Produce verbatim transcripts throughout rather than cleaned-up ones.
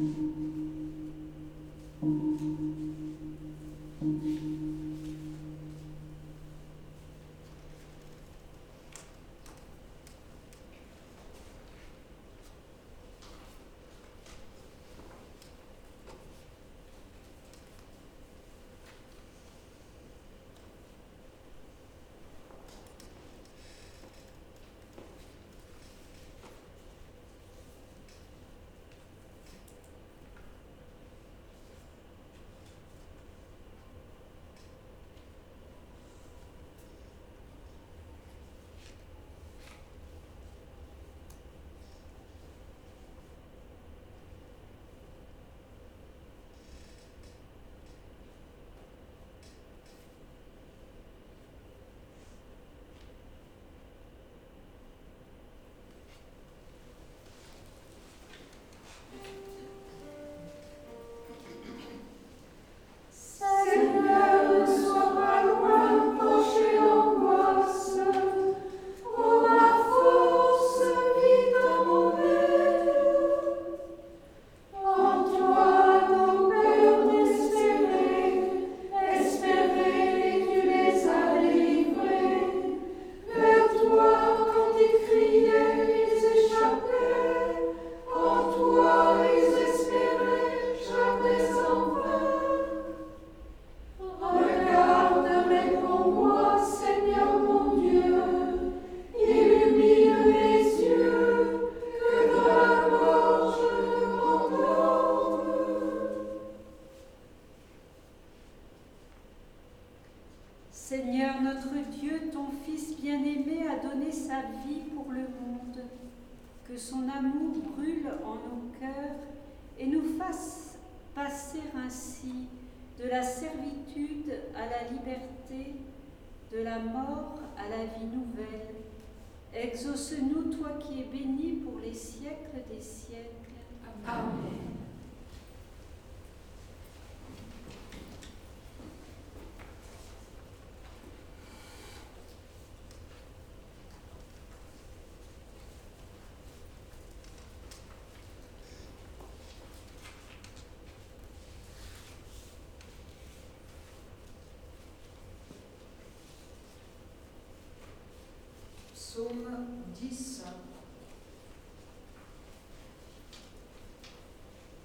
Seigneur notre Dieu, ton Fils bien-aimé a donné sa vie pour le monde. Que son amour brûle en nos cœurs et nous fasse passer ainsi de la servitude à la liberté, de la mort à la vie nouvelle. Exauce-nous, toi qui es béni pour les siècles des siècles. Amen. Psaume dix.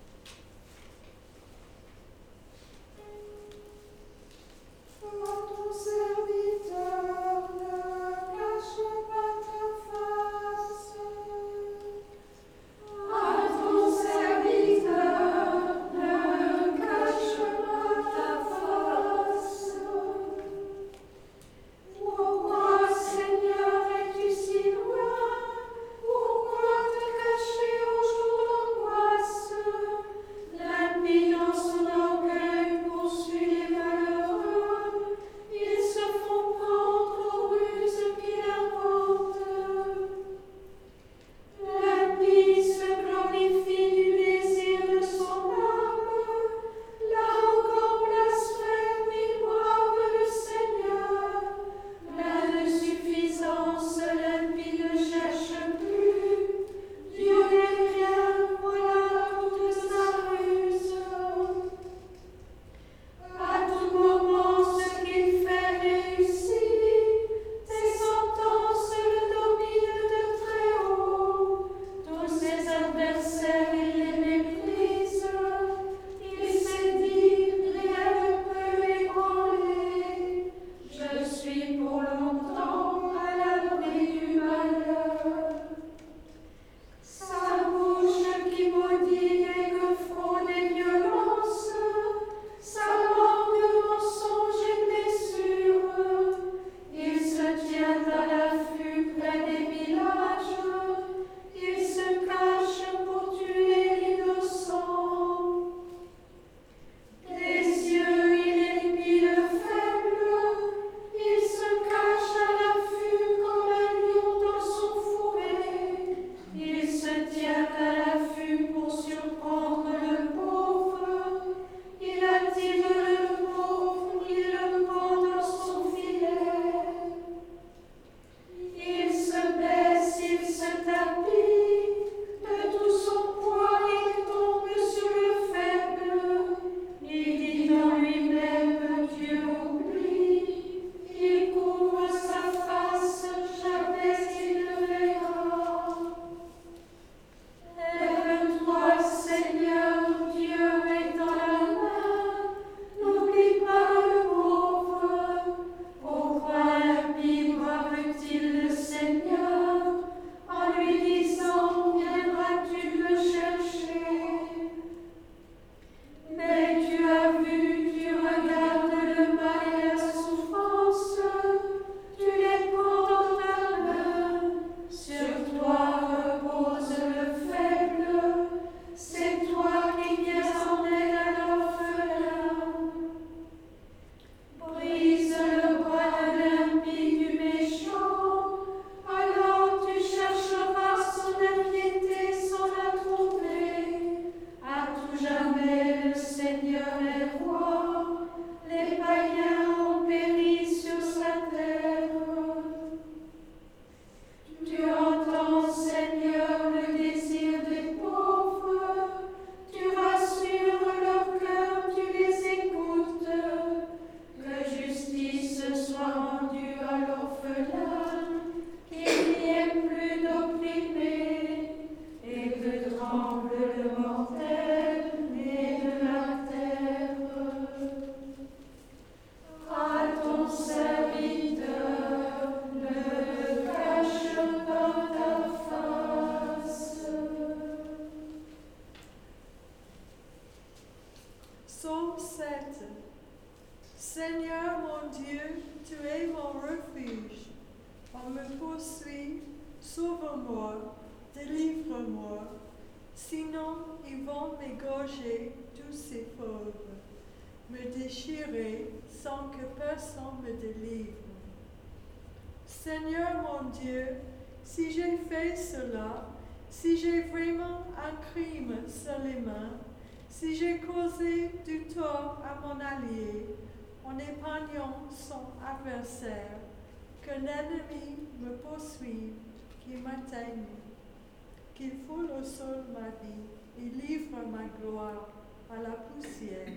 Seigneur mon Dieu, tu es mon refuge. On me poursuit, sauve-moi, délivre-moi. Sinon, ils vont m'égorger tous ces fauves, me déchirer sans que personne me délivre. Seigneur mon Dieu, si j'ai fait cela, si j'ai vraiment un crime sur les mains, si j'ai causé du tort à mon allié, en épargnant son adversaire, que l'ennemi me poursuive, qu'il m'atteigne, qu'il foule au sol ma vie et livre ma gloire à la poussière.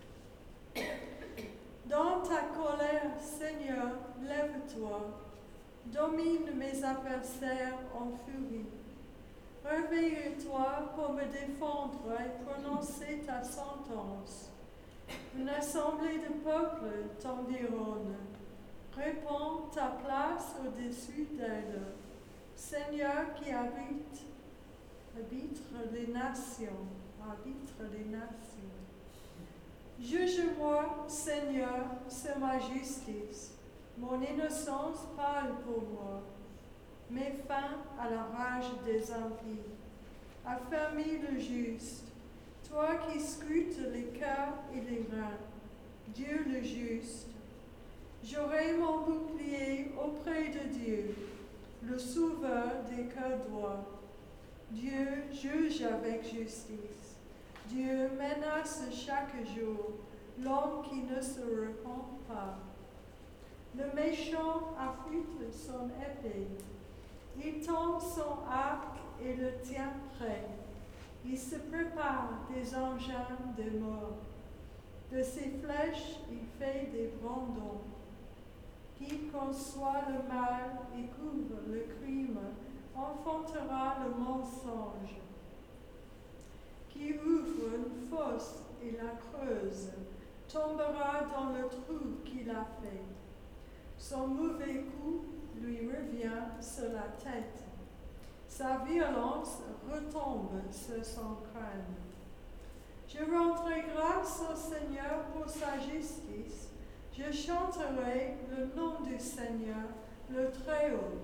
Dans ta colère, Seigneur, lève-toi, domine mes adversaires en furie. Réveille-toi pour me défendre et prononcer ta sentence. Une assemblée de peuples t'environne. Répands ta place au-dessus d'elle. Seigneur qui habite, habite les nations, habite les nations. Juge-moi, Seigneur, c'est ma justice. Mon innocence parle pour moi. Mets fin à la rage des impies. Affermis le juste. Toi qui scrutes les cœurs et les reins, Dieu le juste. J'aurai mon bouclier auprès de Dieu, le sauveur des cœurs droits. Dieu juge avec justice. Dieu menace chaque jour l'homme qui ne se repent pas. Le méchant affûte son épée. Il tend son arc et le tient prêt. Il se prépare des engins de mort. De ses flèches, il fait des brandons. Qui conçoit le mal et couvre le crime, enfantera le mensonge. Qui ouvre une fosse et la creuse, tombera dans le trou qu'il a fait. Son mauvais coup lui revient sur la tête. Sa violence retombe sur son crâne. Je rendrai grâce au Seigneur pour sa justice. Je chanterai le nom du Seigneur, le Très-Haut.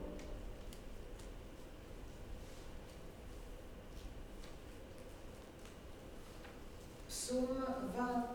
Psaume vingt.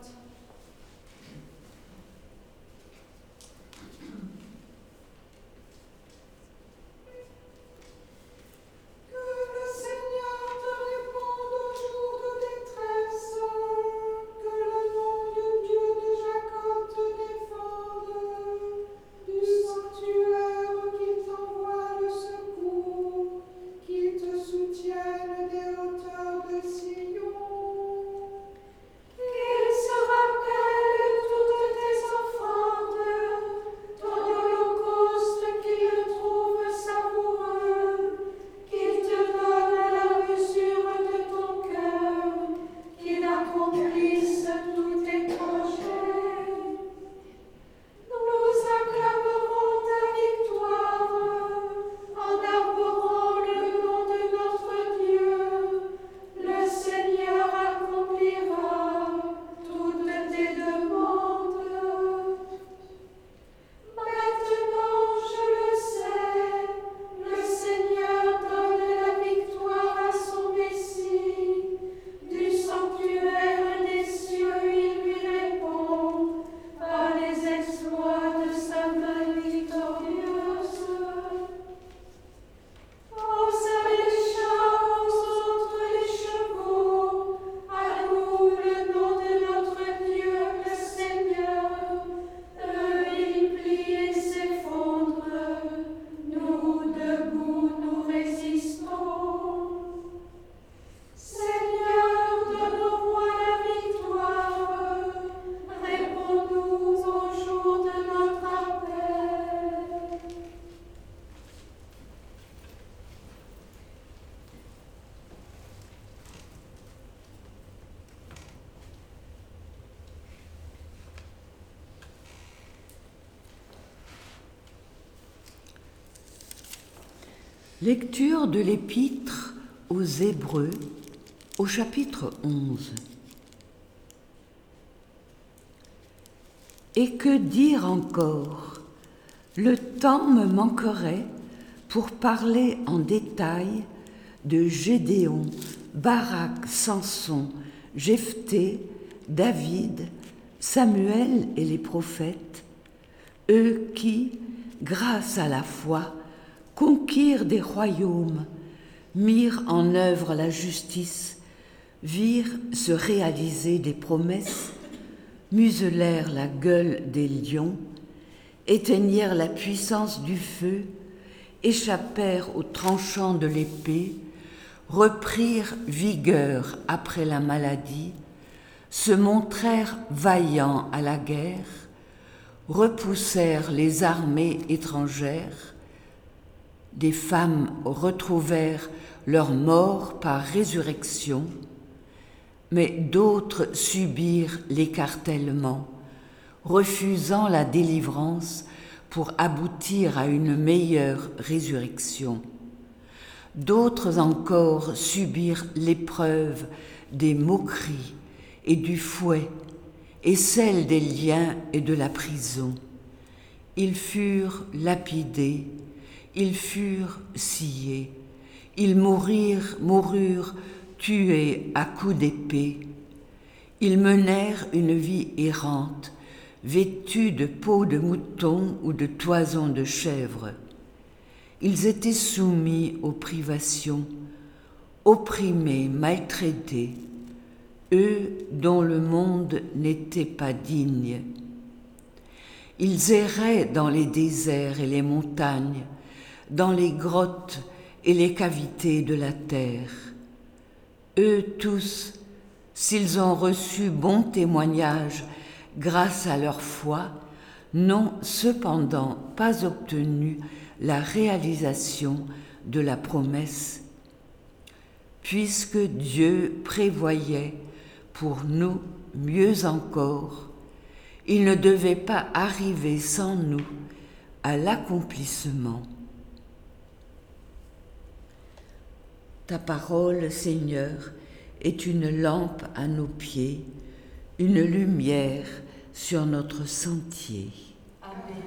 Lecture de l'Épître aux Hébreux au chapitre onze. Et que dire encore? Le temps me manquerait pour parler en détail de Gédéon, Barak, Samson, Jephthé, David, Samuel et les prophètes, eux qui, grâce à la foi, conquirent des royaumes, mirent en œuvre la justice, virent se réaliser des promesses, muselèrent la gueule des lions, éteignirent la puissance du feu, échappèrent aux tranchants de l'épée, reprirent vigueur après la maladie, se montrèrent vaillants à la guerre, repoussèrent les armées étrangères, des femmes retrouvèrent leur mort par résurrection, mais d'autres subirent l'écartèlement, refusant la délivrance pour aboutir à une meilleure résurrection. D'autres encore subirent l'épreuve des moqueries et du fouet et celle des liens et de la prison. Ils furent lapidés, ils furent sciés, ils mourirent, moururent tués à coups d'épée. Ils menèrent une vie errante, vêtus de peaux de mouton ou de toisons de chèvre. Ils étaient soumis aux privations, opprimés, maltraités, eux dont le monde n'était pas digne. Ils erraient dans les déserts et les montagnes, dans les grottes et les cavités de la terre. Eux tous, s'ils ont reçu bon témoignage grâce à leur foi, n'ont cependant pas obtenu la réalisation de la promesse, puisque Dieu prévoyait pour nous mieux encore, il ne devait pas arriver sans nous à l'accomplissement. Ta parole, Seigneur, est une lampe à nos pieds, une lumière sur notre sentier. Amen.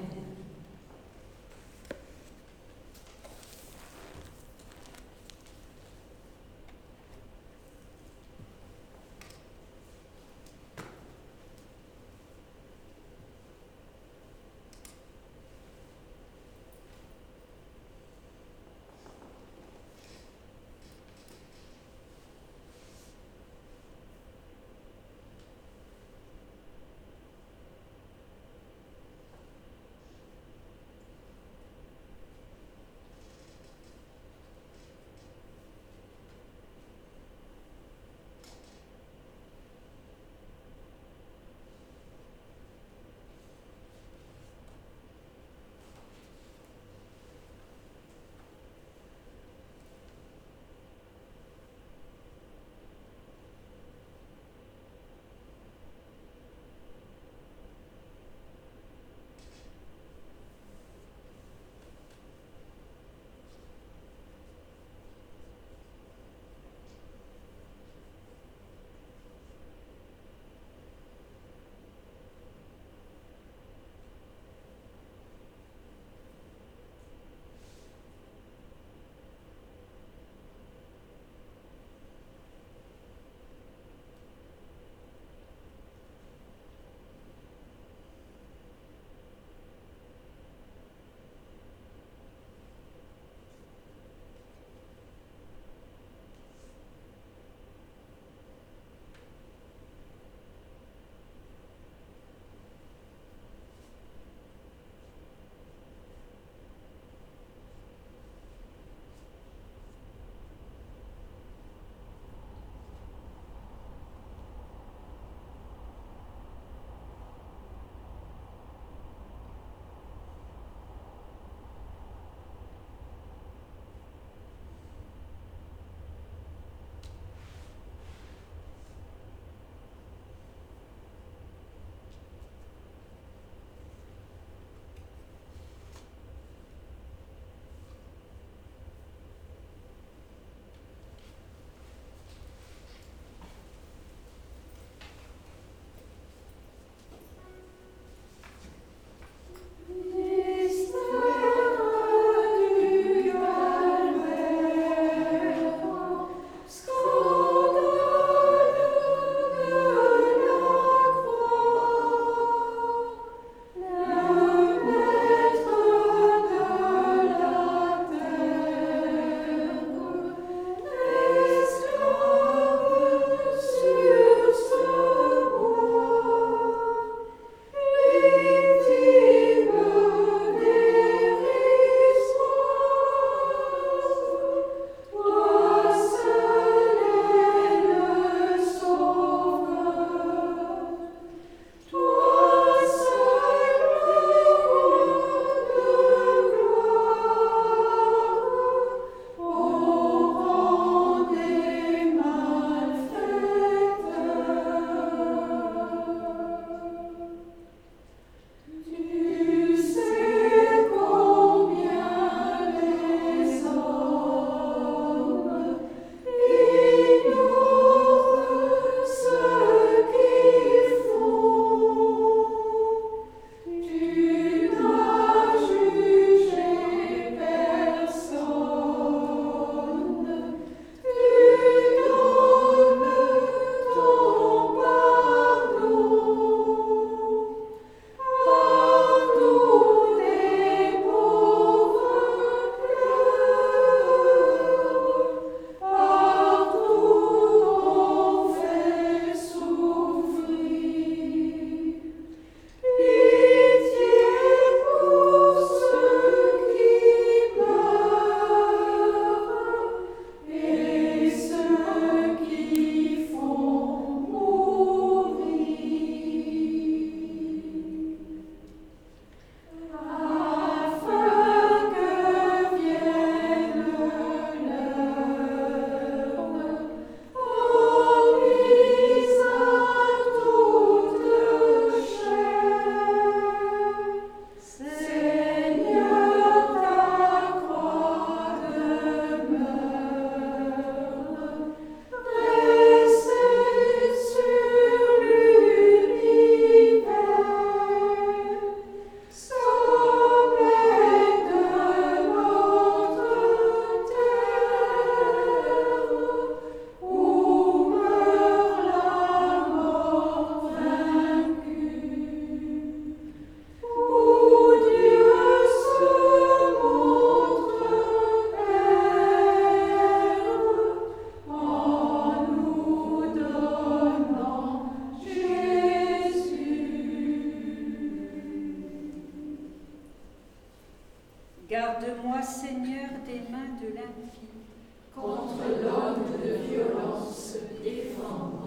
Garde-moi, Seigneur, des mains de l'impie. Contre l'homme de violence, défends-moi.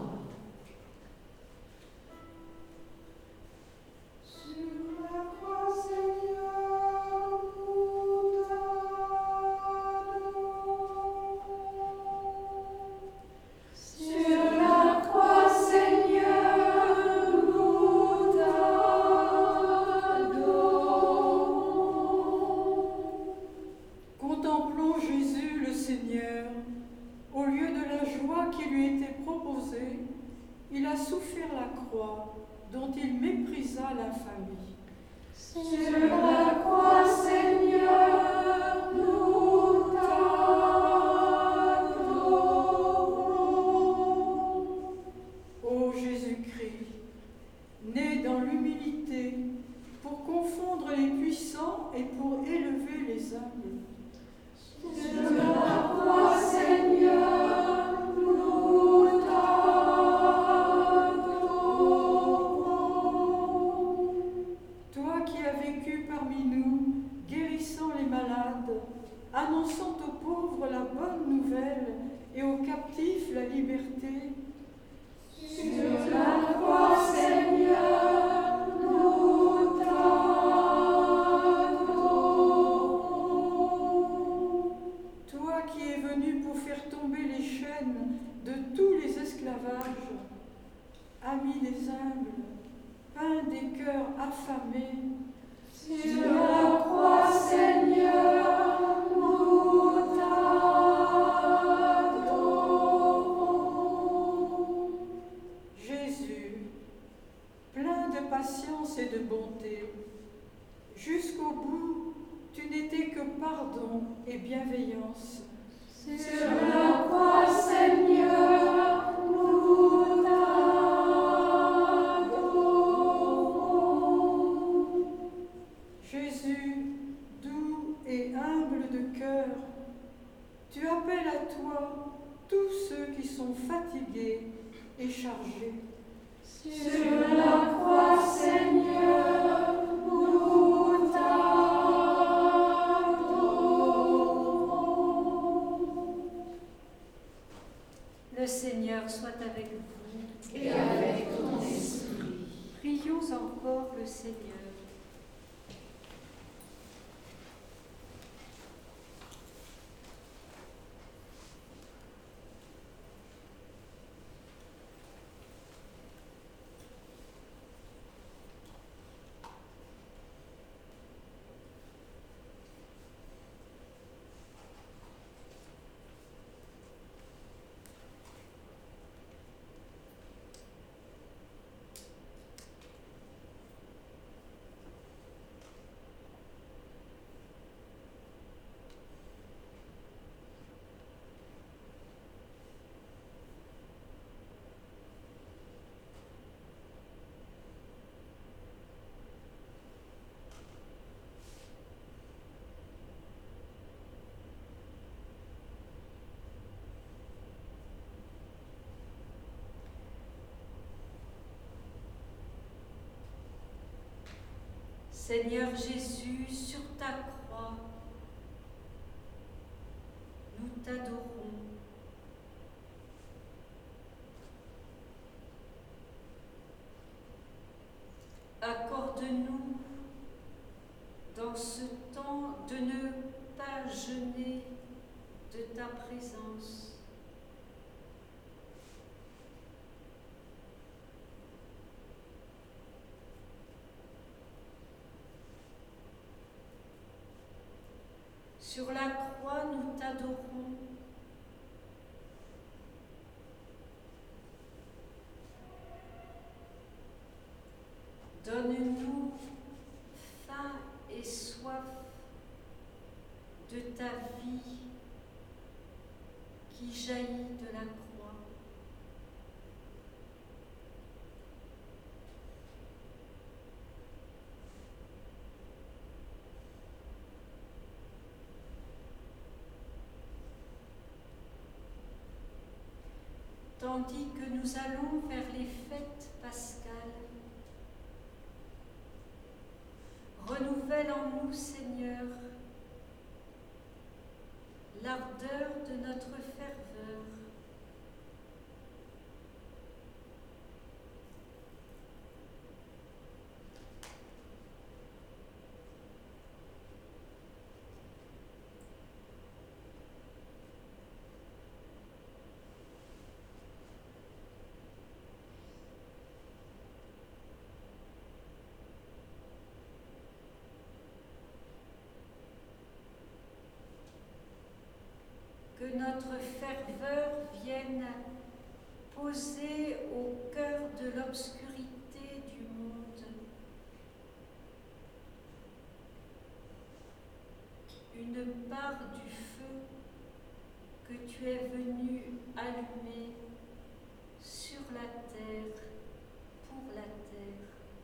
Sur la croix, Seigneur, nous t'adorons. Sur la croix, Seigneur, nous t'adorons. Contemplons Jésus le Seigneur. Au lieu de la joie qui lui était proposée, il a souffert la croix, dont il méprisa l'infamie. Sur la croix, Seigneur, nous t'adorons. Ô Jésus-Christ, né dans l'humilité, pour confondre les puissants et pour élever les humbles. Sur la croix, Seigneur, nous t'adorons. Toi qui as vécu parmi nous, guérissant les malades, annonçant aux pauvres la bonne nouvelle et aux captifs la liberté. Sur la croix, Seigneur, nous t'adorons. Toi qui es venu pour faire tomber les chaînes de tous les esclavages, ami des humbles, pain des cœurs affamés. Sur la croix, Seigneur, nous t'adorons. Jésus, plein de patience et de bonté, jusqu'au bout, tu n'étais que pardon et bienveillance. Sur la croix, Seigneur, nous t'adorons. Jésus, doux et humble de cœur, tu appelles à toi tous ceux qui sont fatigués et chargés. Sur la croix, Seigneur, nous t'adorons. Le Seigneur soit avec vous. Et avec ton esprit. Prions encore le Seigneur. Seigneur Jésus, sur ta croix, nous t'adorons. Accorde-nous dans ce temps de ne pas jeûner de ta présence. Sur la croix, nous t'adorons. Donne-nous faim et soif de ta vie qui jaillit de la croix. Tandis que nous allons vers les fêtes pascales, renouvelle en nous, Seigneur, l'ardeur de notre ferveur. Que notre ferveur vienne poser au cœur de l'obscurité du monde une part du feu que tu es venu allumer sur la terre, pour la terre.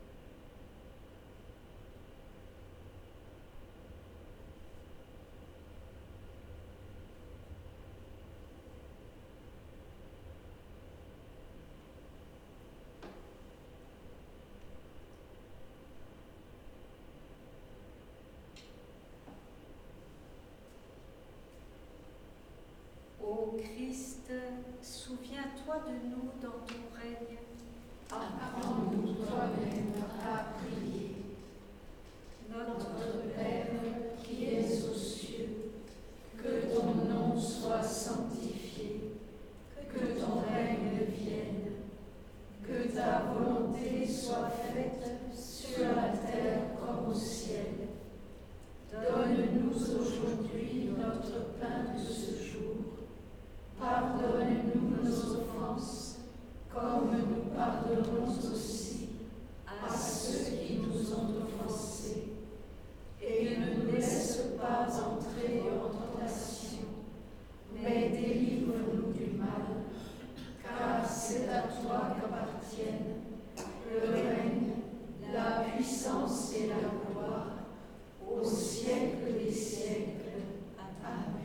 Ô Christ, souviens-toi de nous dans ton règne. Apprends-nous toi-même à prier. Notre Père qui es aux cieux, que ton nom soit sanctifié, que ton règne vienne, que ta volonté soit faite sur la terre comme au ciel. Donne-nous aujourd'hui notre pain de ce jour. Pardonne-nous nos offenses, comme nous pardonnons aussi à ceux qui nous ont offensés. Et ne nous laisse pas entrer en tentation, mais délivre-nous du mal, car c'est à toi qu'appartiennent le règne, la puissance et la gloire, au siècle des siècles. Amen.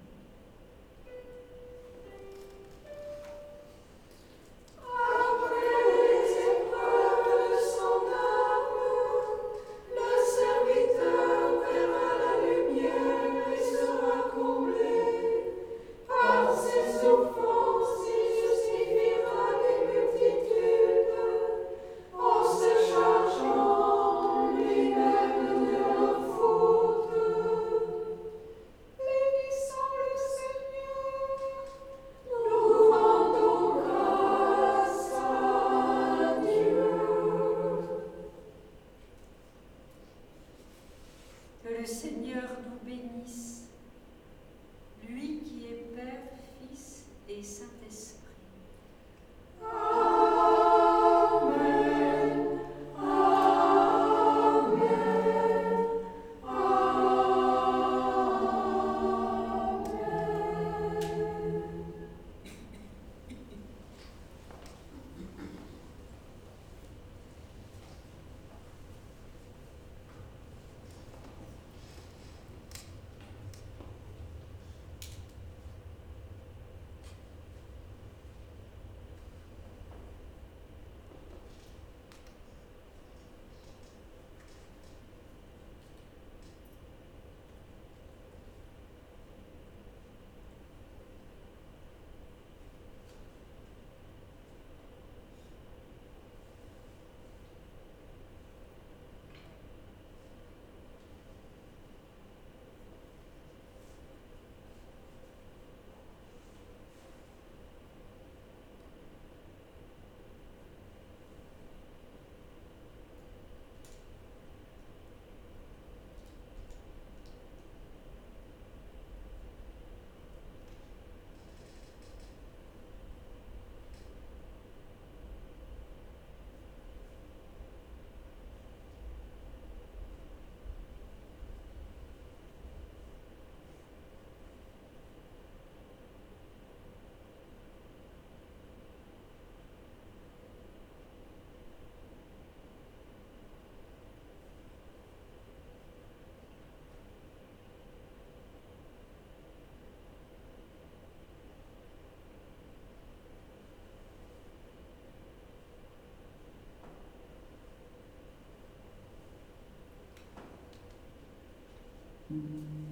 Que le Seigneur nous bénisse, lui qui est Père, Fils et Saint-Esprit. Amen. Amen. Amen. Mm-hmm.